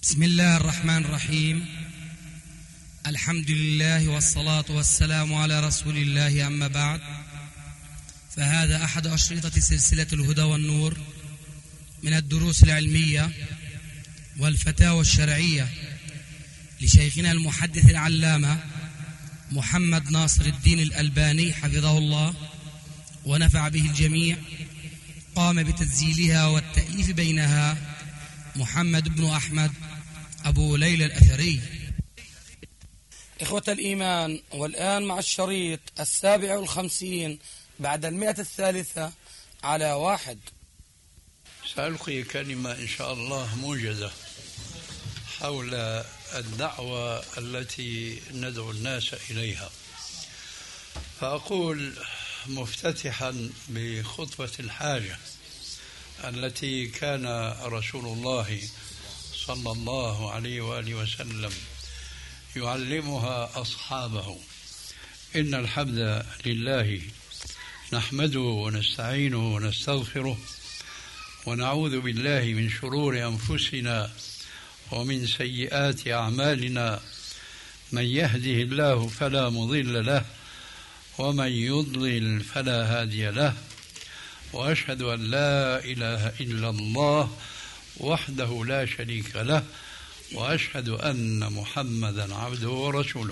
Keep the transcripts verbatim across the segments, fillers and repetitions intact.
بسم الله الرحمن الرحيم. الحمد لله والصلاة والسلام على رسول الله، أما بعد، فهذا أحد أشرطة سلسلة الهدى والنور من الدروس العلمية والفتاوى الشرعية لشيخنا المحدث العلامة محمد ناصر الدين الألباني حفظه الله ونفع به الجميع. قام بتسجيلها والتأليف بينها محمد بن أحمد أبو ليلى الأثري. إخوة الإيمان، والآن مع الشريط السابع والخمسين بعد المئة الثالثة على واحد. سألقي كلمة إن شاء الله موجزة حول الدعوة التي ندعو الناس إليها. فأقول مفتتحا بخطبة الحاجة التي كان رسول الله صلى الله عليه وآله وسلم يعلمها أصحابه: إن الحمد لله نحمده ونستعينه ونستغفره ونعوذ بالله من شرور أنفسنا ومن سيئات أعمالنا، من يهده الله فلا مضل له ومن يضلل فلا هادي له، وأشهد أن لا إله إلا الله وحده لا شريك له، وأشهد أن محمدا عبده ورسوله.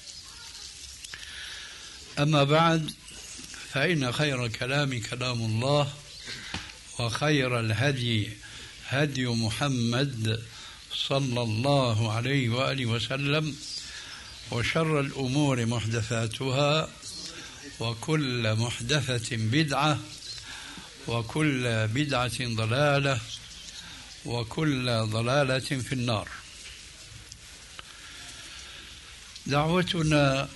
أما بعد، فإن خير الكلام كلام الله، وخير الهدي هدي محمد صلى الله عليه وآله وسلم، وشر الأمور محدثاتها، وكل محدثة بدعة، وكل بدعة ضلالة، وكل ضلالة في النار. دعوتنا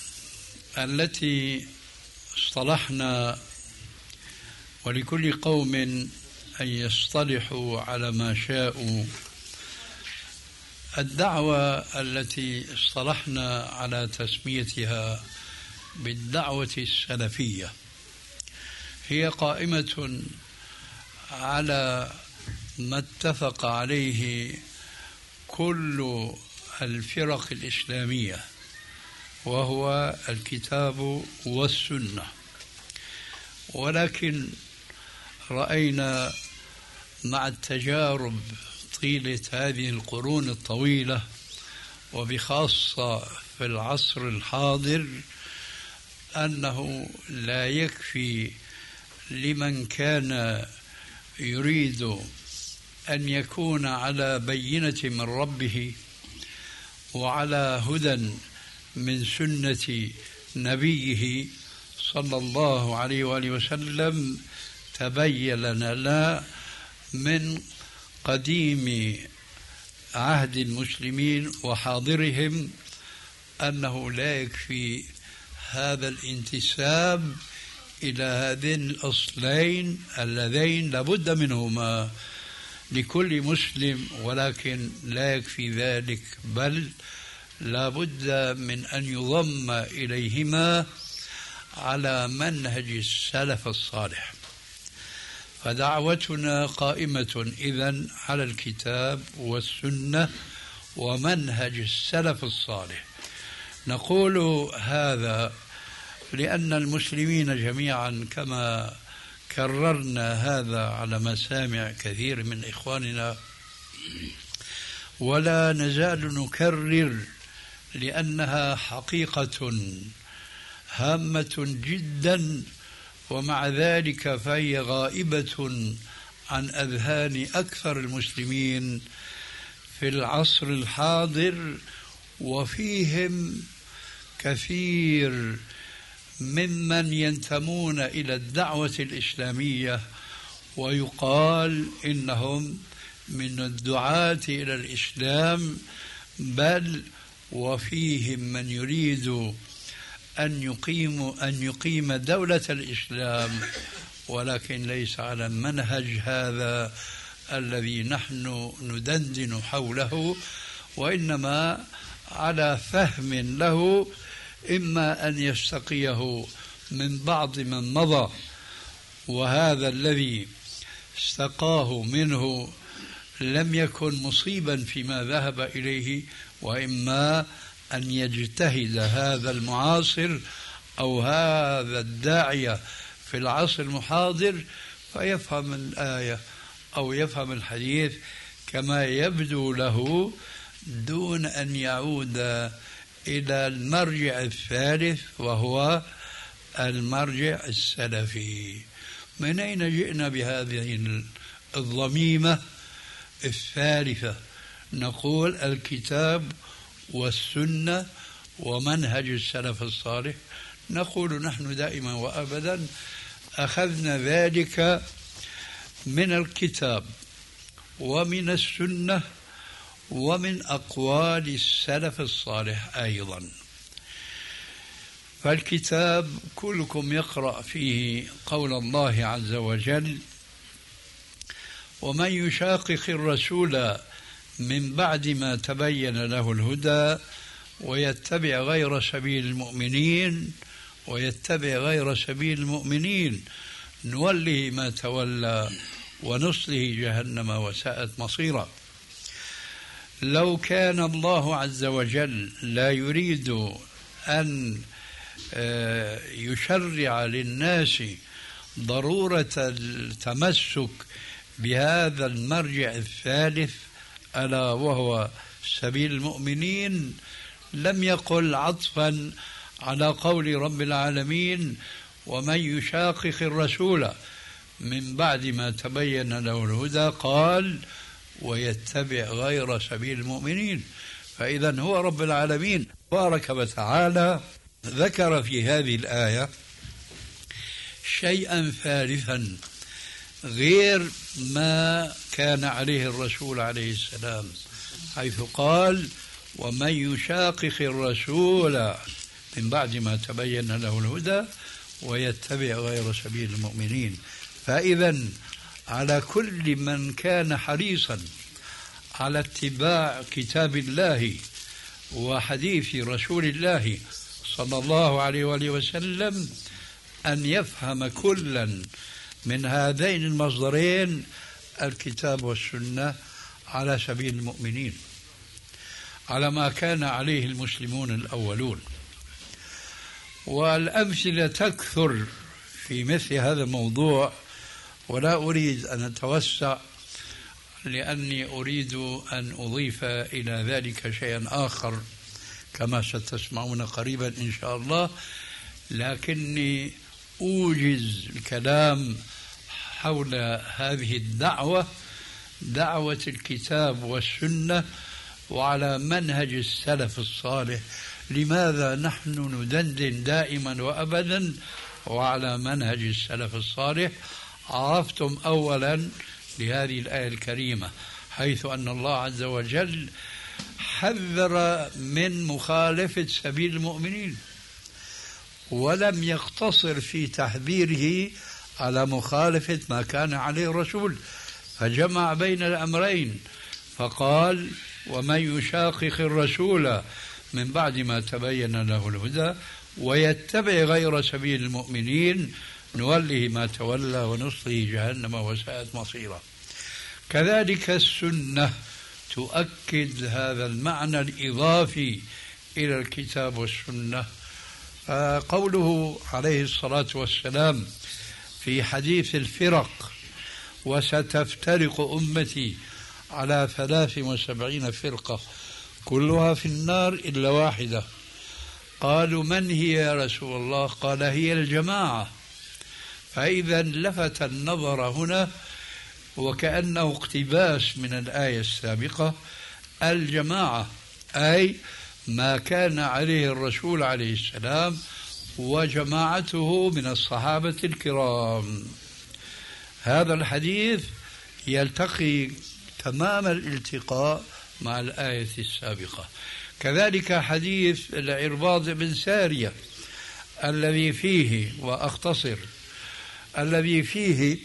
التي اصطلحنا، ولكل قوم أن يصطلحوا على ما شاءوا، الدعوة التي اصطلحنا على تسميتها بالدعوة السلفية هي قائمة على ما اتفق عليه كل الفرق الإسلامية، وهو الكتاب والسنة. ولكن رأينا مع التجارب طيلة هذه القرون الطويلة، وبخاصة في العصر الحاضر، أنه لا يكفي لمن كان يريد أن يكون على بينة من ربه وعلى هدى من سنة نبيه صلى الله عليه وآله وسلم. تبين لنا من قديم عهد المسلمين وحاضرهم أنه لا يكفي هذا الانتساب إلى هذين الأصلين اللذين لابد منهما لكل مسلم، ولكن لا يكفي ذلك، بل لابد من أن يضم إليهما على منهج السلف الصالح. فدعوتنا قائمة إذن على الكتاب والسنة ومنهج السلف الصالح. نقول هذا لأن المسلمين جميعا، كما كررنا هذا على مسامع كثير من إخواننا ولا نزال نكرر، لأنها حقيقة هامة جدا، ومع ذلك فهي غائبة عن أذهان أكثر المسلمين في العصر الحاضر، وفيهم كثير ممن ينتمون إلى الدعوة الإسلامية ويقال إنهم من الدعاة إلى الإسلام، بل وفيهم من يريد أن يقيم أن يقيم دولة الإسلام، ولكن ليس على المنهج هذا الذي نحن ندندن حوله، وإنما على فهم له، إما أن يستقيه من بعض من مضى، وهذا الذي استقاه منه لم يكن مصيبا فيما ذهب إليه، وإما أن يجتهد هذا المعاصر أو هذا الداعية في العصر المحاضر فيفهم الآية أو يفهم الحديث كما يبدو له دون أن يعود إلى المرجع الثالث وهو المرجع السلفي. من أين جئنا بهذه الضميمة الثالثة؟ نقول الكتاب والسنة ومنهج السلف الصالح. نقول نحن دائما وأبدا أخذنا ذلك من الكتاب ومن السنة ومن أقوال السلف الصالح أيضا. فالكتاب كلكم يقرأ فيه قول الله عز وجل: ومن يشاقق الرسول من بعد ما تبين له الهدى ويتبع غير سبيل المؤمنين ويتبع غير سبيل المؤمنين نوله ما تولى ونصله جهنم وساءت مصيرا. لو كان الله عز وجل لا يريد أن يشرع للناس ضرورة التمسك بهذا المرجع الثالث ألا وهو سبيل المؤمنين لم يقل عطفا على قول رب العالمين: ومن يشاقق الرسول من بعد ما تبين له الهدى قال ويتبع غير سبيل المؤمنين. فإذا هو رب العالمين بارك وتعالى ذكر في هذه الآية شيئا ثالثا غير ما كان عليه الرسول عليه السلام، حيث قال: ومن يشاقق الرسول من بعد ما تبين له الهدى ويتبع غير سبيل المؤمنين. فإذا على كل من كان حريصا على اتباع كتاب الله وحديث رسول الله صلى الله عليه وآله وسلم أن يفهم كلا من هذين المصدرين الكتاب والسنة على سبيل المؤمنين، على ما كان عليه المسلمون الأولون. والأمثلة تكثر في مثل هذا الموضوع، ولا أريد أن أتوسع لأني أريد أن أضيف إلى ذلك شيئا آخر كما ستسمعون قريبا إن شاء الله، لكني أوجز الكلام حول هذه الدعوة، دعوة الكتاب والسنة وعلى منهج السلف الصالح. لماذا نحن ندندن دائما وأبدا وعلى منهج السلف الصالح؟ عرفتم أولا لهذه الآية الكريمة، حيث أن الله عز وجل حذر من مخالفة سبيل المؤمنين، ولم يقتصر في تحذيره على مخالفة ما كان عليه الرسول، فجمع بين الأمرين فقال: ومن يشاقق الرسول من بعد ما تبين له الهدى ويتبع غير سبيل المؤمنين نوله ما تولى ونصله جهنم وساءت مصيرا. كذلك السنة تؤكد هذا المعنى الإضافي إلى الكتاب والسنة. قوله عليه الصلاة والسلام في حديث الفرق: وستفترق أمتي على ثلاث وسبعين فرقة كلها في النار إلا واحدة. قالوا: من هي يا رسول الله؟ قال: هي الجماعة. فإذا لفت النظر هنا وكأنه اقتباس من الآية السابقة، الجماعة أي ما كان عليه الرسول عليه السلام وجماعته من الصحابة الكرام. هذا الحديث يلتقي تمام الالتقاء مع الآية السابقة. كذلك حديث العرباض بن سارية الذي فيه، وأختصر، الذي فيه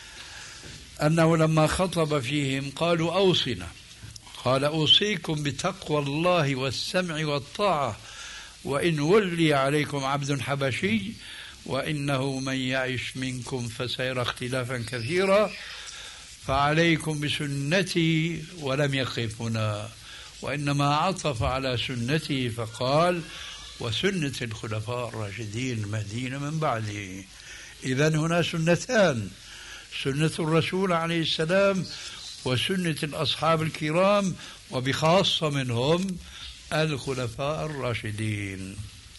أنه لما خطب فيهم قالوا: أوصنا. قال: أوصيكم بتقوى الله والسمع والطاعة وإن ولي عليكم عبد حبشي وإنه من يعش منكم فسيرى اختلافا كثيرا. فعليكم بسنتي ولم يقف هنا، وإنما عطف على سنته فقال وسنة الخلفاء الراشدين المهديين من بعده. إذن هنا سنتان، سنة الرسول عليه السلام وسنة الأصحاب الكرام، وبخاصة منهم الخلفاء الراشدين.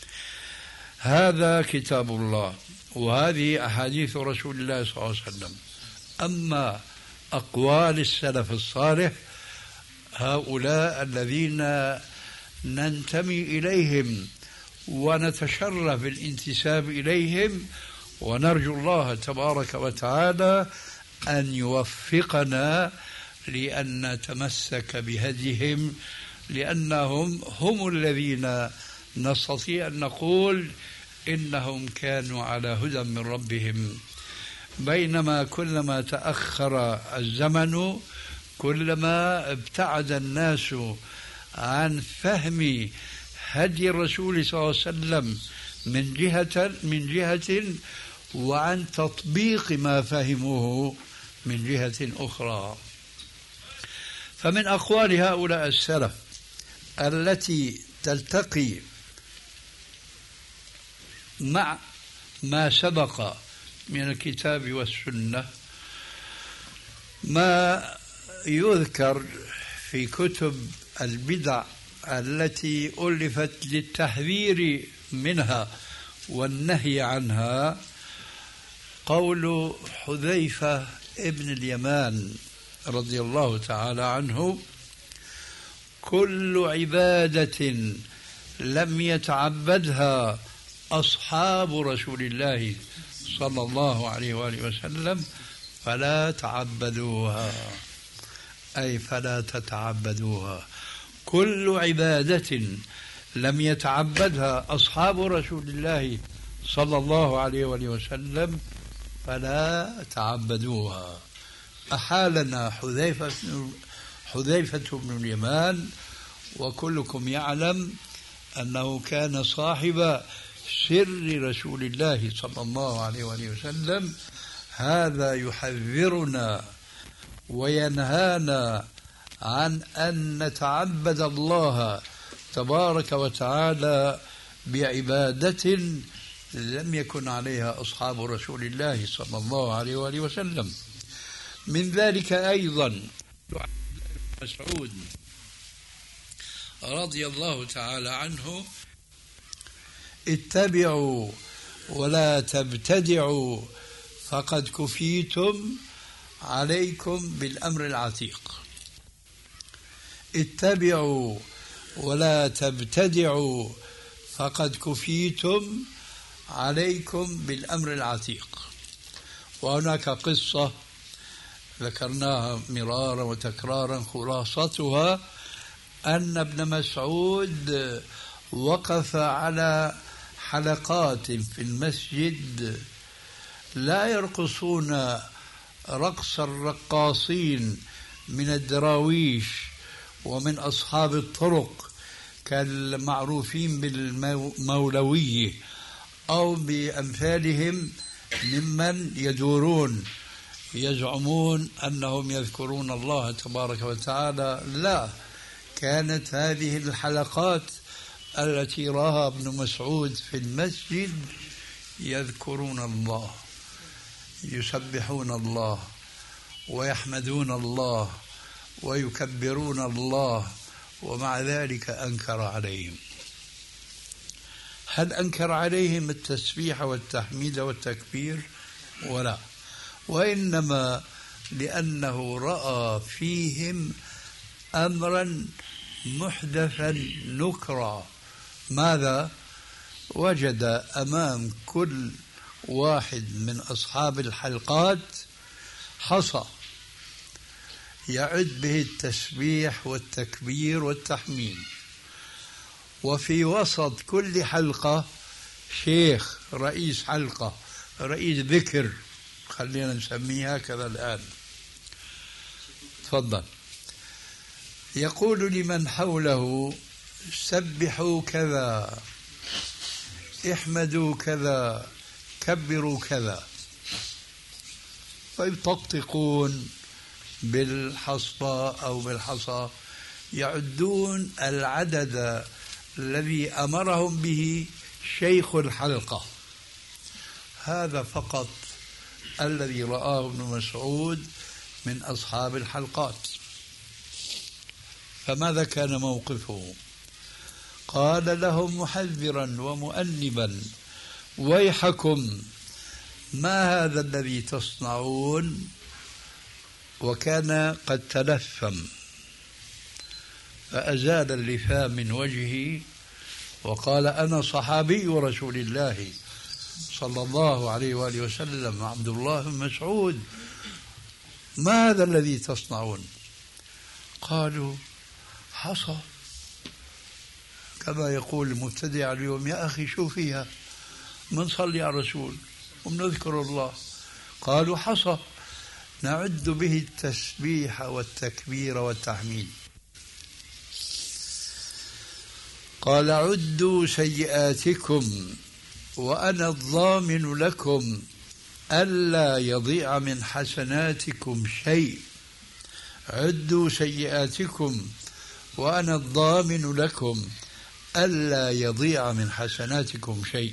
هذا كتاب الله وهذه أحاديث رسول الله صلى الله عليه وسلم. أما أقوال السلف الصالح هؤلاء الذين ننتمي إليهم ونتشرف بالانتساب إليهم، ونرجو الله تبارك وتعالى أن يوفقنا لأن نتمسك بهديهم، لأنهم هم الذين نستطيع أن نقول إنهم كانوا على هدى من ربهم. بينما كلما تأخر الزمن كلما ابتعد الناس عن فهم هدي الرسول صلى الله عليه وسلم من جهة من جهة وعن تطبيق ما فهموه من جهة أخرى. فمن أقوال هؤلاء السلف التي تلتقي مع ما سبق من الكتاب والسنة ما يذكر في كتب البدع التي ألفت للتحذير منها والنهي عنها. قول حذيفة ابن اليمان رضي الله تعالى عنه: كل عبادة لم يتعبدها أصحاب رسول الله صلى الله عليه وآله وسلم فلا تعبدوها، أي فلا تتعبدوها. كل عبادة لم يتعبدها أصحاب رسول الله صلى الله عليه وآله وسلم فلا تعبدوها. أحالنا حذيفة حذيفة بن اليمان، وكلكم يعلم أنه كان صاحب سر رسول الله صلى الله عليه وآله وسلم. هذا يحذرنا وينهانا عن أن نتعبد الله تبارك وتعالى بعبادة لم يكن عليها أصحاب رسول الله صلى الله عليه وآله وسلم. من ذلك أيضا مسعود رضي الله تعالى عنه: اتبعوا ولا تبتدعوا فقد كفيتم عليكم بالأمر العتيق. اتبعوا ولا تبتدعوا فقد كفيتم عليكم بالأمر العتيق. وهناك قصة ذكرناها مرارا وتكرارا، خلاصتها أن ابن مسعود وقف على حلقات في المسجد لا يرقصون رقص الرقاصين من الدراويش ومن أصحاب الطرق كالمعروفين بالمولوية أو بأمثالهم ممن يدورون يزعمون أنهم يذكرون الله تبارك وتعالى. لا، كانت هذه الحلقات التي راها ابن مسعود في المسجد يذكرون الله، يسبحون الله ويحمدون الله ويكبرون الله، ومع ذلك أنكر عليهم. هل أنكر عليهم التسبيح والتحميد والتكبير؟ ولا، وإنما لأنه رأى فيهم أمرا محدثا نكرا. ماذا؟ وجد أمام كل واحد من أصحاب الحلقات حصى يعد به التسبيح والتكبير والتحميد، وفي وسط كل حلقة شيخ رئيس حلقة، رئيس ذكر، خلينا نسميها كذا الآن. تفضل. يقول لمن حوله: سبحوا كذا، احمدوا كذا، كبروا كذا. فيطقطقون بالحصبة أو بالحصى، يعدون العدد الذي أمرهم به شيخ الحلقة. هذا فقط الذي رآه ابن مسعود من أصحاب الحلقات. فماذا كان موقفه؟ قال لهم محذرا ومؤنبا: ويحكم، ما هذا الذي تصنعون؟ وكان قد تلثم، فأزال اللثام من وجهه وقال: أنا صحابي رسول الله صلى الله عليه وآله وسلم عبد الله بن مسعود، ما هذا الذي تصنعون؟ قالوا: حصى، كما يقول المبتدع اليوم: يا أخي شو فيها، منصلي على الرسول ومنذكر الله. قالوا: حصى نعد به التسبيح والتكبير والتحميد. قال: عدوا سيئاتكم وأنا الضامن لكم ألا يضيع من حسناتكم شيء. عدوا سيئاتكم وأنا الضامن لكم ألا يضيع من حسناتكم شيء.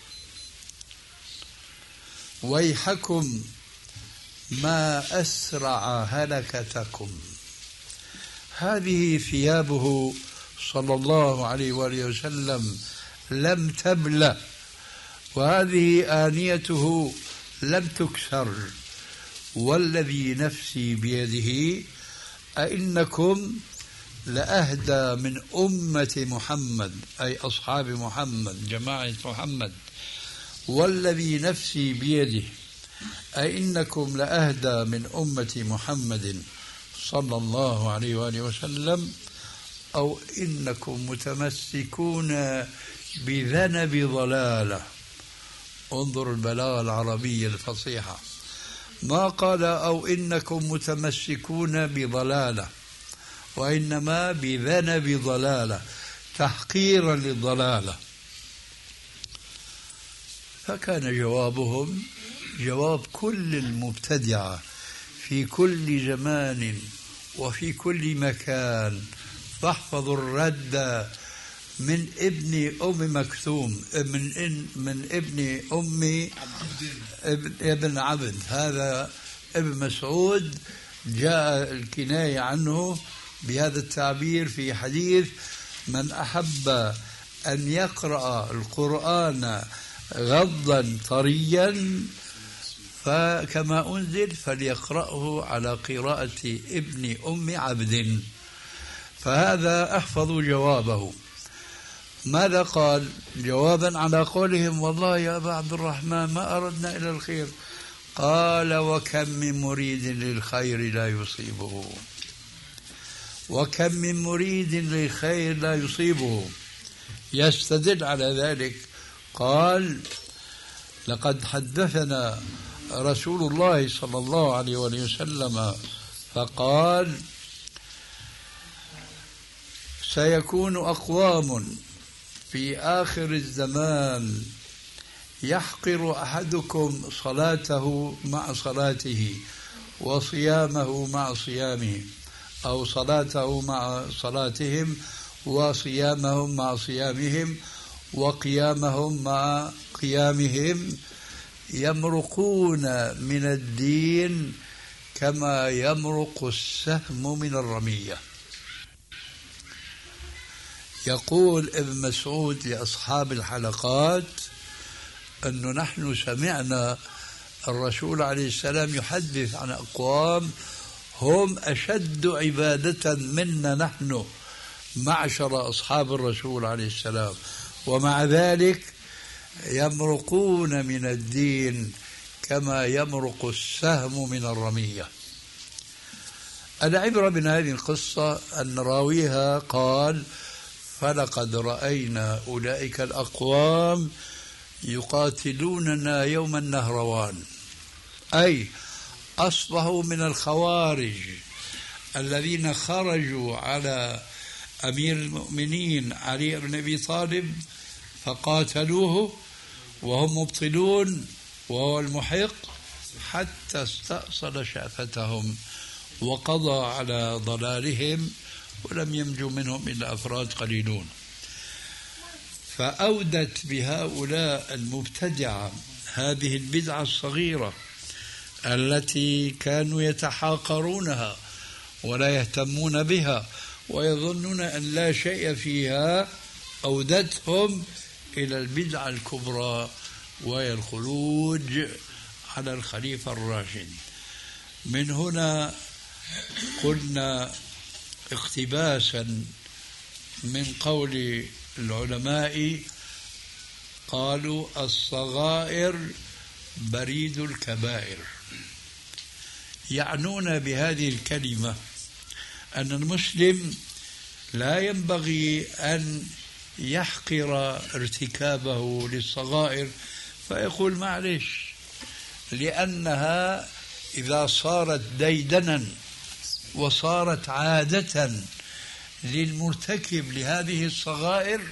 ويحكم ما أسرع هلكتكم. هذه ثيابه صلى الله عليه وآله وسلم لم تبلى، وهذه آنيته لم تكسر. والذي نفسي بيده أئنكم لأهدى من أمة محمد، أي أصحاب محمد جماعة محمد. والذي نفسي بيده أئنكم لأهدى من أمة محمد صلى الله عليه وآله وسلم، أو إنكم متمسكون بذنب ضلالة. انظر البلاغة العربية الفصيحة، ما قال أو إنكم متمسكون بضلالة، وإنما بذنب ضلالة، تحقيرا للضلالة. فكان جوابهم جواب كل المبتدعة في كل زمان وفي كل مكان. فاحفظوا الرد من ابن أم مكتوم، من إن من ابن أم ابن, ابن عبد، هذا ابن مسعود. جاء الكناية عنه بهذا التعبير في حديث: من أحب أن يقرأ القرآن غضا طريا فكما أنزل فليقرأه على قراءة ابن أم عبد. فهذا احفظوا جوابه. ماذا قال جوابا على قولهم: والله يا أبا عبد الرحمن ما أردنا إلى الخير؟ قال: وكم من مريد للخير لا يصيبه، وكم من مريد للخير لا يصيبه. يستدل على ذلك قال: لقد حدثنا رسول الله صلى الله عليه وسلم فقال: سيكون أقوام في آخر الزمان يحقر أحدكم صلاته مع صلاته وصيامه مع صيامه، أو صلاته مع صلاتهم وصيامهم مع صيامهم وقيامهم مع قيامهم، يمرقون من الدين كما يمرق السهم من الرمية. يقول ابن مسعود لأصحاب الحلقات أنه نحن سمعنا الرسول عليه السلام يحدث عن أقوام هم أشد عبادة منا نحن معشر أصحاب الرسول عليه السلام، ومع ذلك يمرقون من الدين كما يمرق السهم من الرمية. العبرة من هذه القصة أن راويها قال: فلقد رأينا أولئك الأقوام يقاتلوننا يوم النهروان، أي أصبحوا من الخوارج الذين خرجوا على أمير المؤمنين علي بن أبي طالب فقاتلوه وهم مبطلون وهو المحق، حتى استأصل شأفتهم وقضى على ضلالهم ولم ينجو منهم إلا أفراد قليلون. فأودت بهؤلاء المبتدعة هذه البدعة الصغيرة التي كانوا يتحاقرونها ولا يهتمون بها ويظنون أن لا شيء فيها، أودتهم إلى البدعة الكبرى وهي الخروج على الخليفة الراشد. من هنا قلنا اقتباسا من قول العلماء قالوا الصغائر بريد الكبائر، يعنون بهذه الكلمة أن المسلم لا ينبغي أن يحقر ارتكابه للصغائر فيقول معلش، لأنها إذا صارت ديدنا وصارت عادة للمرتكب لهذه الصغائر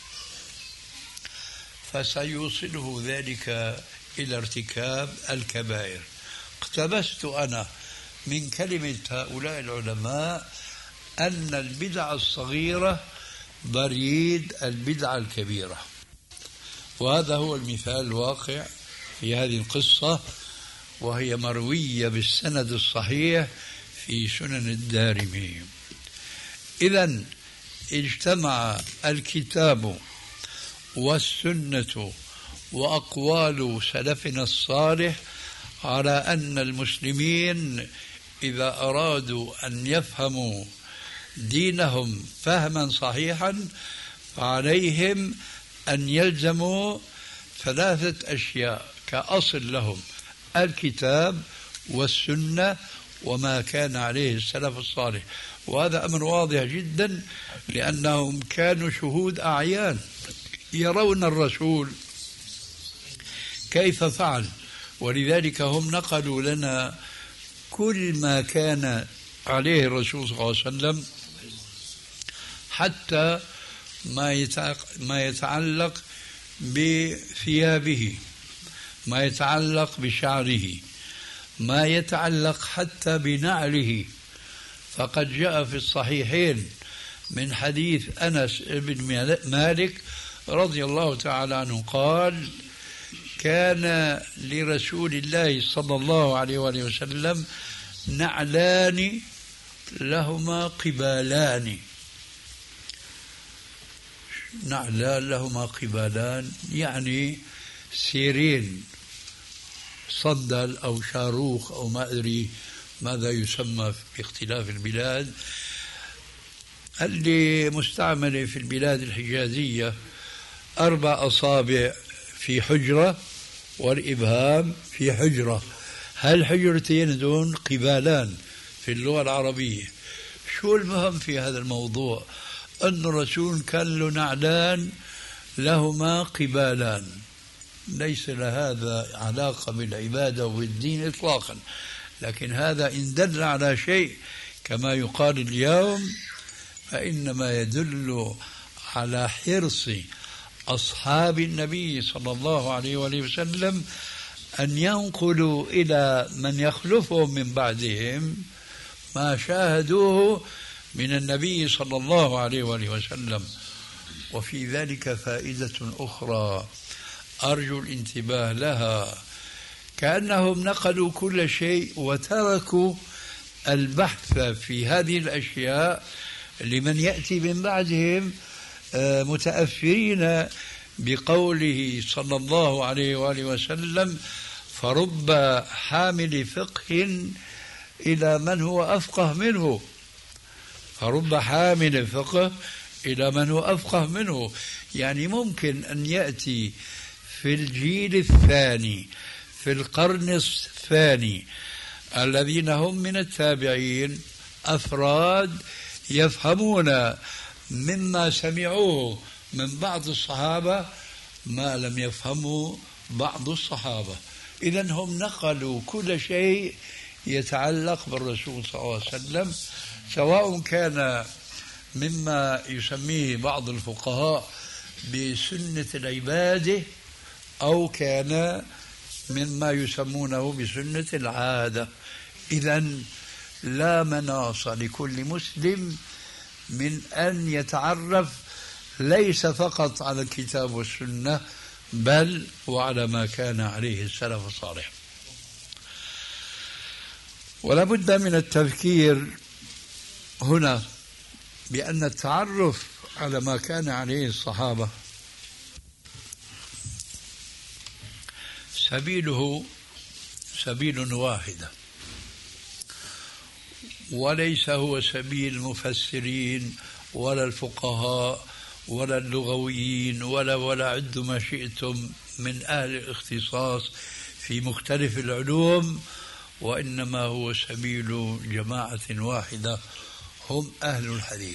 فسيوصله ذلك إلى ارتكاب الكبائر. اقتبست أنا من كلمة هؤلاء العلماء أن البدعة الصغيرة بريد البدعة الكبيرة، وهذا هو المثال الواقع في هذه القصة، وهي مروية بالسند الصحيح في سنن الدارمي. إذن اجتمع الكتاب والسنة وأقوال سلفنا الصالح على أن المسلمين إذا أرادوا أن يفهموا دينهم فهما صحيحا فعليهم أن يلزموا ثلاثة أشياء كأصل لهم: الكتاب والسنة وما كان عليه السلف الصالح. وهذا أمر واضح جدا لأنهم كانوا شهود أعيان يرون الرسول كيف فعل، ولذلك هم نقلوا لنا كل ما كان عليه الرسول صلى الله عليه وسلم، حتى ما يتعلق بثيابه، ما يتعلق بشعره، ما يتعلق حتى بنعله. فقد جاء في الصحيحين من حديث أنس بن مالك رضي الله تعالى عنه قال: كان لرسول الله صلى الله عليه وآله وسلم نعلان لهما قبالان. نعلان لهما قبالان يعني سيرين، صندل أو شاروخ أو ما أدري ماذا يسمى في اختلاف البلاد، اللي مستعملة في البلاد الحجازية أربع أصابع في حجرة والإبهام في حجرة، هالحجرتين دون قبالان في اللغة العربية. شو المهم في هذا الموضوع؟ أن الرسول كان له نعلان لهما قبالان، ليس لهذا علاقة بالعبادة والدين إطلاقا، لكن هذا إن دل على شيء كما يقال اليوم فإنما يدل على حرص أصحاب النبي صلى الله عليه وآله وسلم أن ينقلوا إلى من يخلفهم من بعدهم ما شاهدوه من النبي صلى الله عليه وآله وسلم. وفي ذلك فائدة أخرى أرجو الانتباه لها، كأنهم نقلوا كل شيء وتركوا البحث في هذه الأشياء لمن يأتي من بعدهم متأثرين بقوله صلى الله عليه وآله وسلم: فرب حامل فقه إلى من هو أفقه منه. فرب حامل فقه إلى من هو أفقه منه، يعني ممكن أن يأتي في الجيل الثاني في القرن الثاني الذين هم من التابعين أفراد يفهمون مما سمعوه من بعض الصحابة ما لم يفهموا بعض الصحابة. إذن هم نقلوا كل شيء يتعلق بالرسول صلى الله عليه وسلم، سواء كان مما يسميه بعض الفقهاء بسنة العبادة أو كان مما يسمونه بسنة العادة. إذن لا مناص لكل مسلم من أن يتعرف ليس فقط على الكتاب والسنة بل وعلى ما كان عليه السلف الصالح. ولا بد من التذكير هنا بأن التعرف على ما كان عليه الصحابة سبيله سبيل واحدة، وليس هو سبيل المفسرين ولا الفقهاء ولا اللغويين ولا ولا عد ما شئتم من أهل الاختصاص في مختلف العلوم، وإنما هو سبيل جماعة واحدة هم أهل الحديث.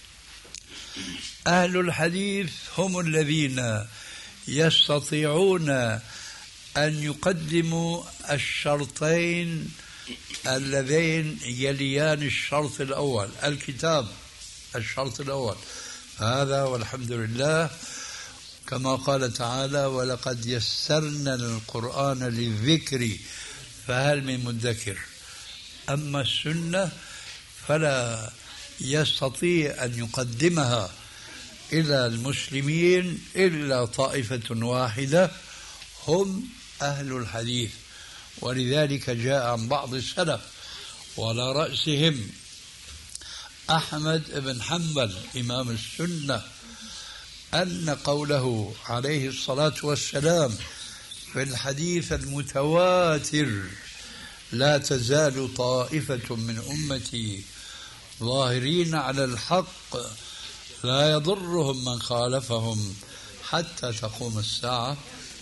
أهل الحديث هم الذين يستطيعون أن يقدموا الشرطين اللذين يليان الشرط الأول، الكتاب الشرط الأول، هذا والحمد لله كما قال تعالى: ولقد يسرنا القرآن للذكر فهل من مدكر. أما السنة فلا يستطيع أن يقدمها إلى المسلمين إلا طائفة واحدة هم أهل الحديث. ولذلك جاء عن بعض السلف وعلى رأسهم أحمد بن حنبل إمام السنة أن قوله عليه الصلاة والسلام في الحديث المتواتر: لا تزال طائفة من أمتي ظاهرين على الحق لا يضرهم من خالفهم حتى تقوم الساعة،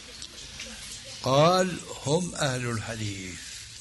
قال: هم أهل الحديث.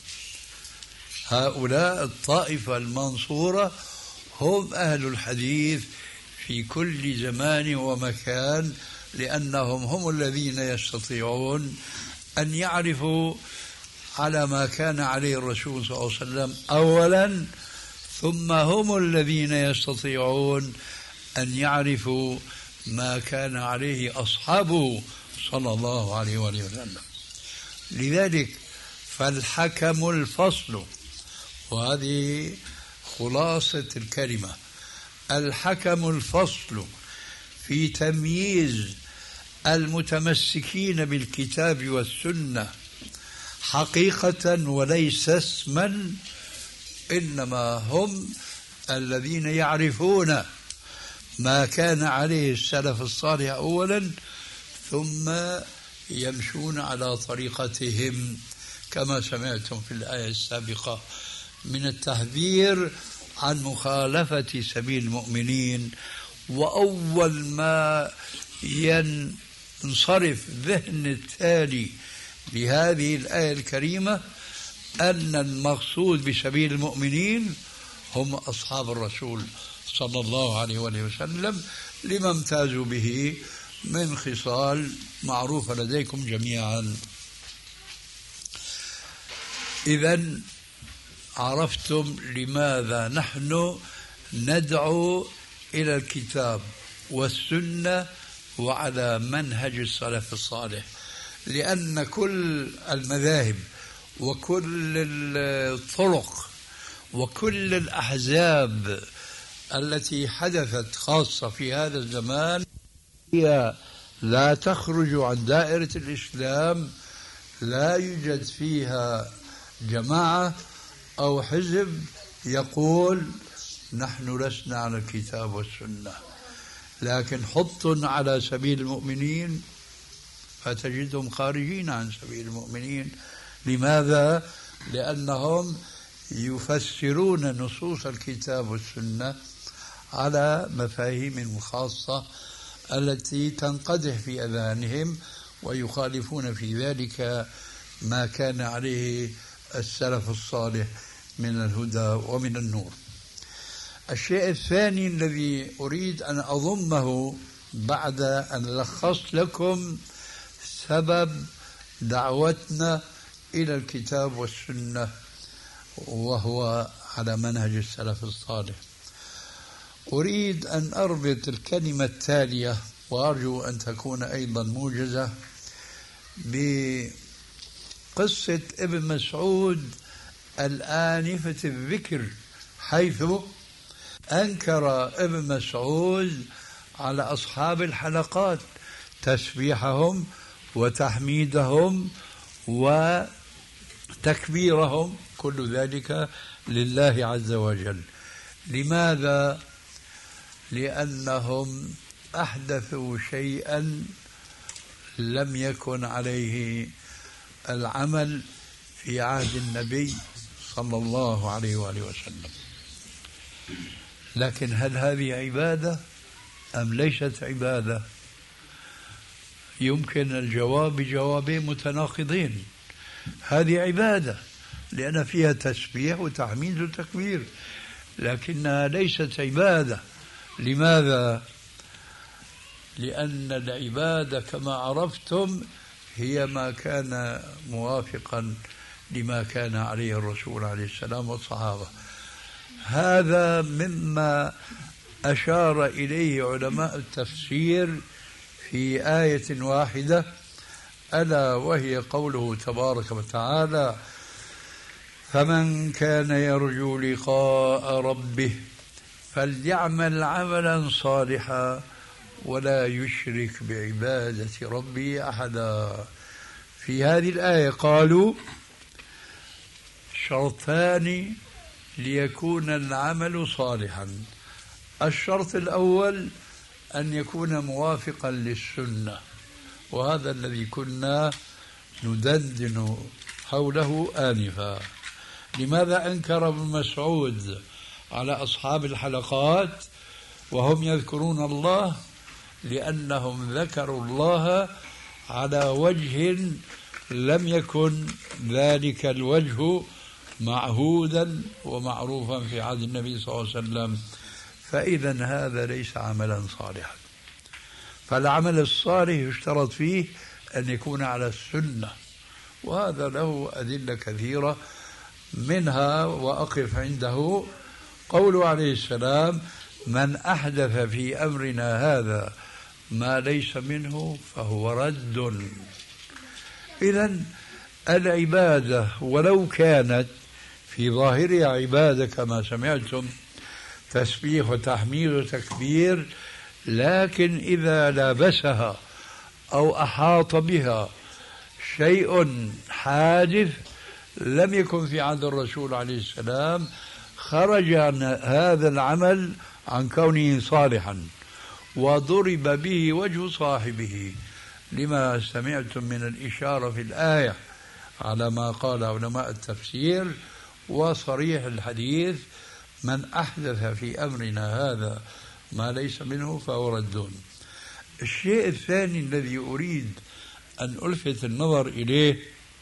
هؤلاء الطائفة المنصورة هم أهل الحديث في كل زمان ومكان، لأنهم هم الذين يستطيعون أن يعرفوا على ما كان عليه الرسول صلى الله عليه وسلم أولا، ثم هم الذين يستطيعون أن يعرفوا ما كان عليه أصحابه صلى الله عليه وسلم. لذلك فالحكم الفصل، وهذه خلاصة الكلمة، الحكم الفصل في تمييز المتمسكين بالكتاب والسنة حقيقة وليس اسما، إنما هم الذين يعرفون ما كان عليه السلف الصالح أولا، ثم يمشون على طريقتهم كما سمعتم في الآية السابقة من التحذير عن مخالفة سبيل المؤمنين. وأول ما ينصرف ذهن التالي لهذه الآية الكريمة أن المقصود بسبيل المؤمنين هم أصحاب الرسول صلى الله عليه وسلم، لما امتازوا به من خصال معروفة لديكم جميعا. إذن عرفتم لماذا نحن ندعو إلى الكتاب والسنة وعلى منهج السلف الصالح، لأن كل المذاهب وكل الطرق وكل الأحزاب التي حدثت خاصة في هذا الزمان هي لا تخرج عن دائرة الإسلام، لا يوجد فيها جماعة أو حزب يقول نحن لسنا على الكتاب والسنة، لكن حط على سبيل المؤمنين فتجدهم خارجين عن سبيل المؤمنين. لماذا؟ لأنهم يفسرون نصوص الكتاب والسنة على مفاهيم خاصة التي تنقدح في أذهانهم، ويخالفون في ذلك ما كان عليه السلف الصالح من الهدى ومن النور. الشيء الثاني الذي أريد أن أضمه بعد أن لخصت لكم سبب دعوتنا إلى الكتاب والسنة وهو على منهج السلف الصالح، أريد أن أربط الكلمة التالية وأرجو أن تكون أيضا موجزة بقصة ابن مسعود الآنفة الذكر، حيث أنكر ابن مسعود على أصحاب الحلقات تسبيحهم وتحميدهم وتكبيرهم، كل ذلك لله عز وجل. لماذا؟ لأنهم أحدثوا شيئا لم يكن عليه العمل في عهد النبي صلى الله عليه وآله وسلم. لكن هل هذه عبادة أم ليست عبادة؟ يمكن الجواب بجوابين متناقضين. هذه عبادة لأن فيها تسبيح وتحميد وتكبير، لكنها ليست عبادة. لماذا؟ لأن العبادة كما عرفتم هي ما كان موافقا لما كان عليه الرسول عليه السلام والصحابة. هذا مما أشار إليه علماء التفسير في آية واحدة، ألا وهي قوله تبارك وتعالى: فمن كان يرجو لقاء ربه فليعمل عملا صالحا ولا يشرك بعبادة ربه أحدا. في هذه الآية قالوا شرطان ليكون العمل صالحا. الشرط الأول أن يكون موافقا للسنة، وهذا الذي كنا ندندن حوله آنفا. لماذا أنكر ابن مسعود على أصحاب الحلقات وهم يذكرون الله؟ لأنهم ذكروا الله على وجه لم يكن ذلك الوجه معهودا ومعروفا في عهد النبي صلى الله عليه وسلم، فإذا هذا ليس عملا صالحا. فالعمل الصالح يشترط فيه أن يكون على السنة، وهذا له أدلة كثيرة، منها وأقف عنده قوله عليه السلام: من أحدث في أمرنا هذا ما ليس منه فهو رد. إذن العبادة ولو كانت في ظاهرها عبادة كما سمعتم، تسبيح وتحميد وتكبير، لكن إذا لابسها أو أحاط بها شيء حادث لم يكن في عهد الرسول عليه السلام، خرج عن هذا العمل عن كونه صالحا وضرب به وجه صاحبه، لما سمعتم من الإشارة في الآية على ما قال علماء التفسير وصريح الحديث: من أحدث في أمرنا هذا ما ليس منه فهو رد. الشيء الثاني الذي أريد أن ألفت النظر إليه،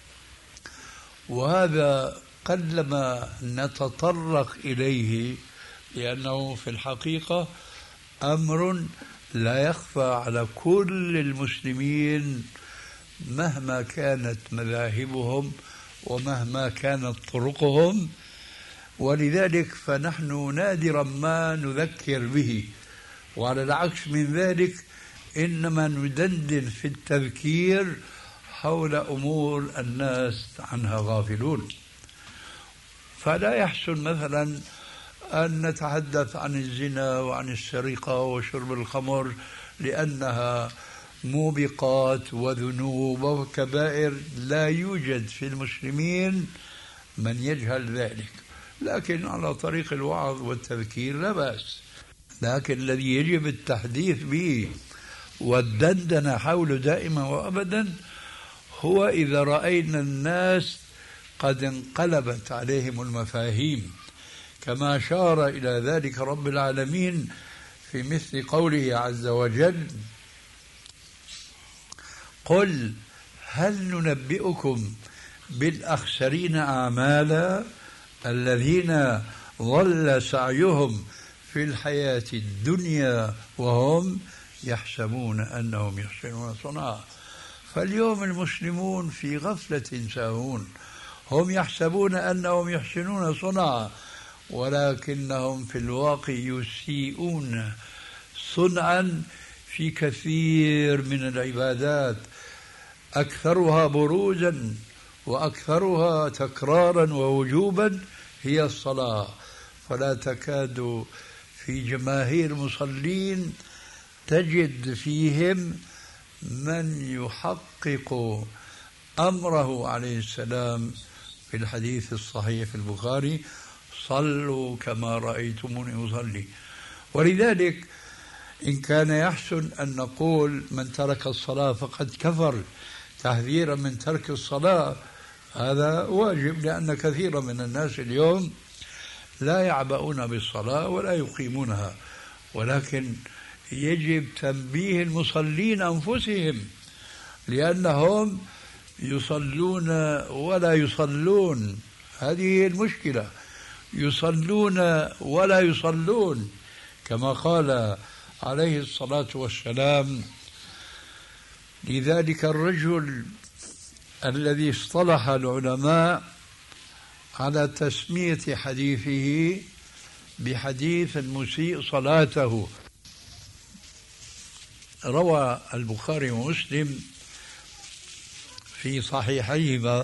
وهذا قلما نتطرق إليه لأنه في الحقيقة أمر لا يخفى على كل المسلمين مهما كانت مذاهبهم ومهما كانت طرقهم، ولذلك فنحن نادرا ما نذكر به، وعلى العكس من ذلك إنما ندندن في التذكير حول أمور الناس عنها غافلون. فلا يحسن مثلا أن نتحدث عن الزنا وعن السرقة وشرب الخمر لأنها موبقات وذنوب وكبائر لا يوجد في المسلمين من يجهل ذلك، لكن على طريق الوعظ والتذكير لا بأس. لكن الذي يجب التحديث به والدندنة حوله دائما وأبدا هو إذا رأينا الناس قد انقلبت عليهم المفاهيم، كما أشار إلى ذلك رب العالمين في مثل قوله عز وجل: قل هل ننبئكم بالأخسرين أعمالا الذين ضل سعيهم في الحياة الدنيا وهم يحسبون أنهم يحسنون صنعا. فاليوم المسلمون في غفلة ساهون، هم يحسبون أنهم يحسنون صنعا ولكنهم في الواقع يسيئون صنعا في كثير من العبادات، أكثرها بروزا وأكثرها تكرارا ووجوبا هي الصلاة. فلا تكاد في جماهير المصلين تجد فيهم من يحقق أمره عليه السلام في الحديث الصحيح في البخاري: صلوا كما رأيتموني أصلي. ولذلك إن كان يحسن أن نقول من ترك الصلاة فقد كفر تحذيرا من ترك الصلاة، هذا واجب، لأن كثيرا من الناس اليوم لا يعبؤون بالصلاة ولا يقيمونها، ولكن يجب تنبيه المصلين أنفسهم، لأنهم يصلون ولا يصلون. هذه المشكلة، يصلون ولا يصلون، كما قال عليه الصلاة والسلام لذلك الرجل الذي اصطلح العلماء على تسمية حديثه بحديث المسيء صلاته. روى البخاري ومسلم في صحيحيهما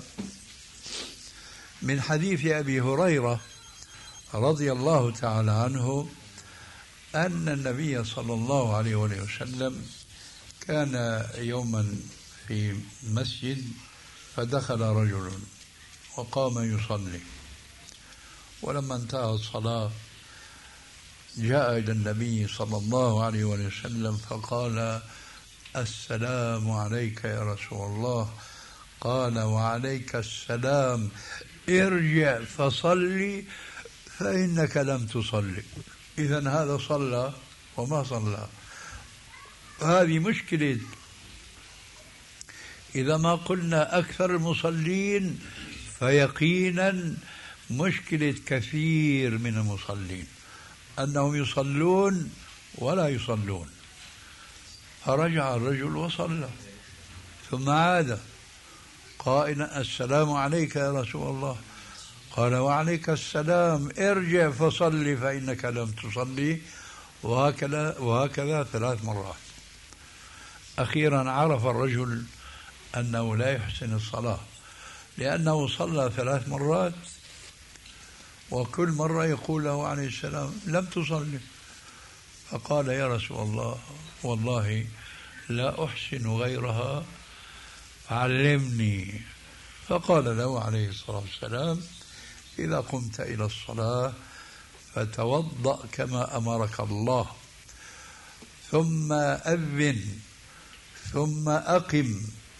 من حديث أبي هريرة رضي الله تعالى عنه أن النبي صلى الله عليه وسلم كان يوما في مسجد فدخل رجل وقام يصلي، ولما انتهى الصلاة جاء إلى النبي صلى الله عليه وسلم فقال: السلام عليك يا رسول الله. قال: وعليك السلام، ارجع فصلي فإنك لم تصلي. إذن هذا صلى وما صلى. هذه مشكلة. إذا ما قلنا أكثر المصلين فيقينا مشكلة كثير من المصلين أنهم يصلون ولا يصلون. فرجع الرجل وصلى ثم عاد قائلا: السلام عليك يا رسول الله. قال: وعليك السلام، ارجع فصلي فإنك لم تصلي. وهكذا وهكذا ثلاث مرات. أخيرا عرف الرجل أنه لا يحسن الصلاة، لأنه صلى ثلاث مرات وكل مرة يقول له عليه السلام: لم تصلي. فقال: يا رسول الله والله لا أحسن غيرها علمني. فقال له عليه الصلاة والسلام: إذا قمت إلى الصلاة فتوضأ كما أمرك الله، ثم أذن، ثم أقم،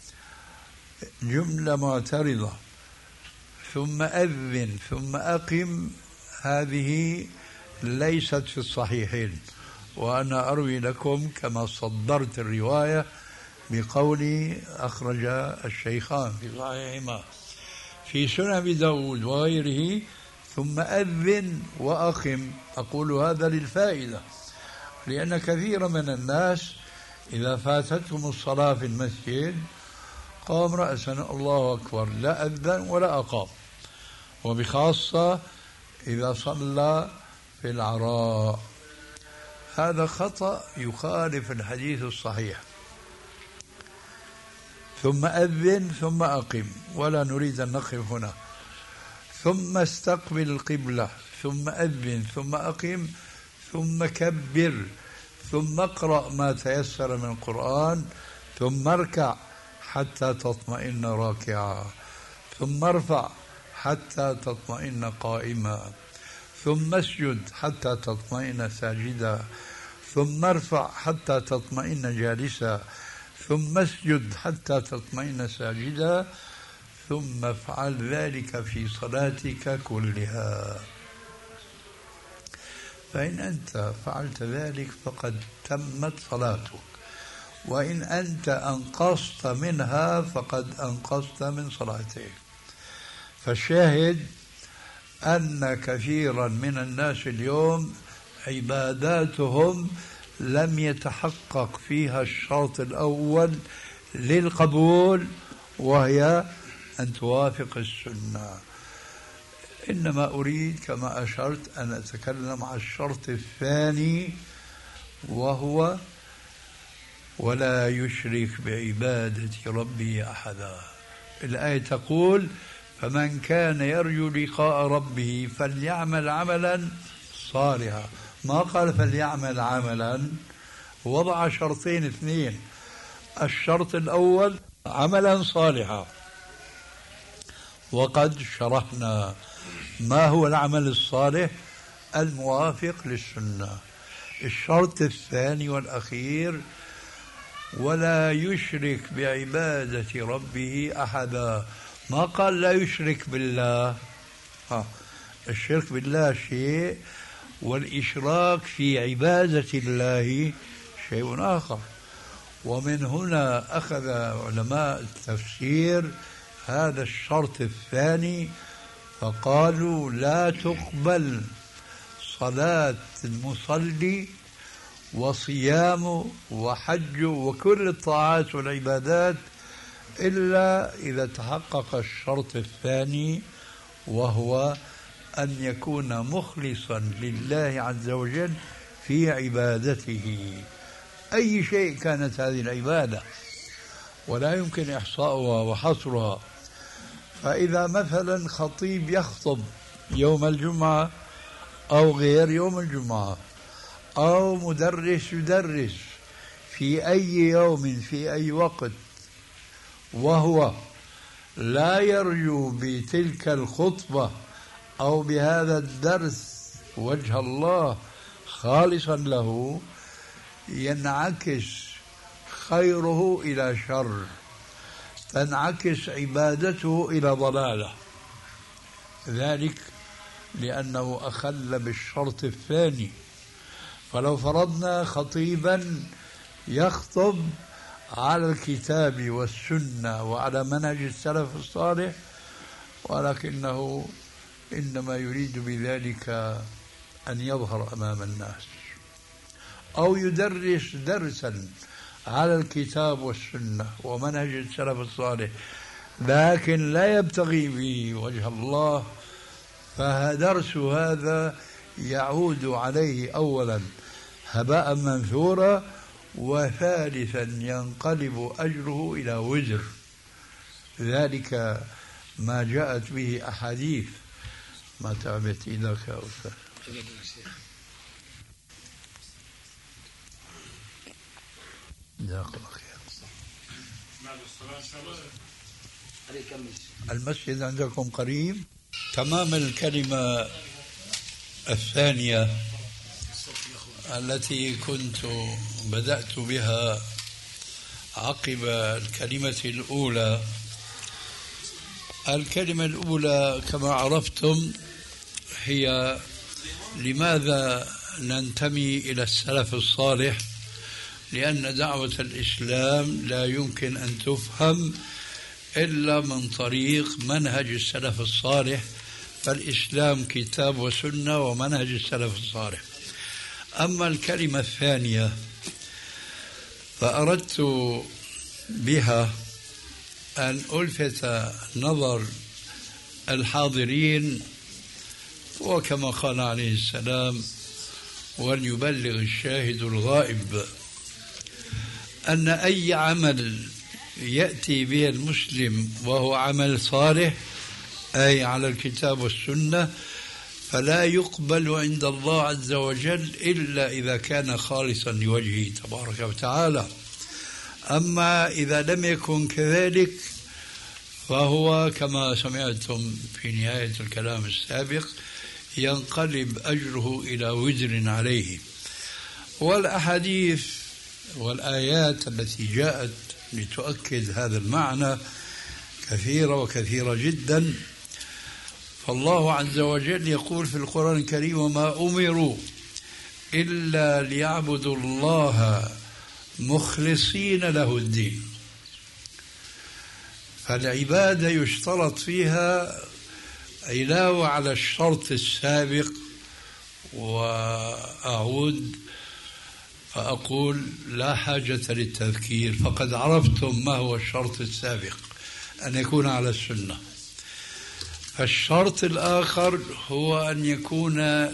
جملة معترضة، ثم أذن ثم أقم، هذه ليست في الصحيحين، وأنا أروي لكم كما صدرت الرواية بقولي أخرج الشيخان في صحيحهما في سنن أبي داود وغيره: ثم أذن وأقم. أقول هذا للفائدة، لأن كثير من الناس إذا فاتتهم الصلاة في المسجد قام رأسا الله أكبر، لا أذن ولا أقام، وبخاصة إذا صلى في العراء. هذا خطأ يخالف الحديث الصحيح. ثم أذن ثم أقم، ولا نريد أن نقف هنا. ثم استقبل القبلة، ثم أذن ثم أقم، ثم كبر، ثم اقرأ ما تيسر من القرآن، ثم اركع حتى تطمئن راكعا، ثم ارفع حتى تطمئن قائما، ثم اسجد حتى تطمئن ساجدا، ثم ارفع حتى تطمئن جالسا، ثم اسجد حتى تطمئن ساجدا، ثم افعل ذلك في صلاتك كلها. فإن أنت فعلت ذلك فقد تمت صلاتك، وإن أنت أنقصت منها فقد أنقصت من صلاتك. فالشاهد أن كثيرا من الناس اليوم عباداتهم لم يتحقق فيها الشرط الأول للقبول، وهي أن توافق السنة. إنما أريد كما أشرت أن أتكلم عن الشرط الثاني، وهو ولا يشرك بعبادة ربي أحدا. الآية تقول فمن كان يرجو لقاء ربه فليعمل عملا صالحا، ما قال فليعمل عملا، وضع شرطين اثنين. الشرط الأول عملا صالحا، وقد شرحنا ما هو العمل الصالح الموافق للسنة. الشرط الثاني والأخير ولا يشرك بعبادة ربه أحدا، ما قال لا يشرك بالله. ها. الشرك بالله شيء، والإشراك في عبادة الله شيء آخر. ومن هنا أخذ علماء التفسير هذا الشرط الثاني فقالوا لا تقبل صلاة المصلي وصيامه وحج وكل الطاعات والعبادات إلا إذا تحقق الشرط الثاني، وهو أن يكون مخلصا لله عز وجل في عبادته، أي شيء كانت هذه العبادة، ولا يمكن إحصاؤها وحصرها. فإذا مثلا خطيب يخطب يوم الجمعة أو غير يوم الجمعة، أو مدرس يدرس في أي يوم في أي وقت، وهو لا يرجو بتلك الخطبة أو بهذا الدرس وجه الله خالصا له، ينعكس خيره إلى شر، تنعكس عبادته إلى ضلالة، ذلك لأنه أخل بالشرط الثاني. فلو فرضنا خطيبا يخطب على الكتاب والسنة وعلى منهج السلف الصالح، ولكنه إنما يريد بذلك أن يظهر أمام الناس، أو يدرس درسا على الكتاب والسنة ومنهج السلف الصالح لكن لا يبتغي به وجه الله، فدرس هذا يعود عليه أولا هباء منثورا، وثالثا ينقلب أجره إلى وزر. ذلك ما جاءت به أحاديث. ما تعبت إيدك يا أستاذ؟ جزاك الله خير. المسجد عندكم قريب. تمام الكلمة الثانية التي كنت بدأت بها عقب الكلمة الأولى. الكلمة الأولى كما عرفتم هي لماذا ننتمي إلى السلف الصالح، لأن دعوة الإسلام لا يمكن أن تفهم إلا من طريق منهج السلف الصالح، فالإسلام كتاب وسنة ومنهج السلف الصالح. أما الكلمة الثانية فأردت بها أن ألفت نظر الحاضرين، وكما قال عليه السلام وليبلغ الشاهد الغائب، أن أي عمل يأتي به المسلم وهو عمل صالح أي على الكتاب والسنة فلا يقبل عند الله عز وجل إلا إذا كان خالصا لوجهه تبارك وتعالى. أما إذا لم يكن كذلك فهو كما سمعتم في نهاية الكلام السابق ينقلب أجره إلى وزر عليه. والأحاديث والآيات التي جاءت لتؤكد هذا المعنى كثيرة وكثيرة جدا. فالله عز وجل يقول في القرآن الكريم وما أمروا إلا ليعبدوا الله مخلصين له الدين. فالعبادة يشترط فيها علاوة على الشرط السابق، وأعود فأقول لا حاجة للتذكير، فقد عرفتم ما هو الشرط السابق، أن يكون على السنة. فالشرط الآخر هو أن يكون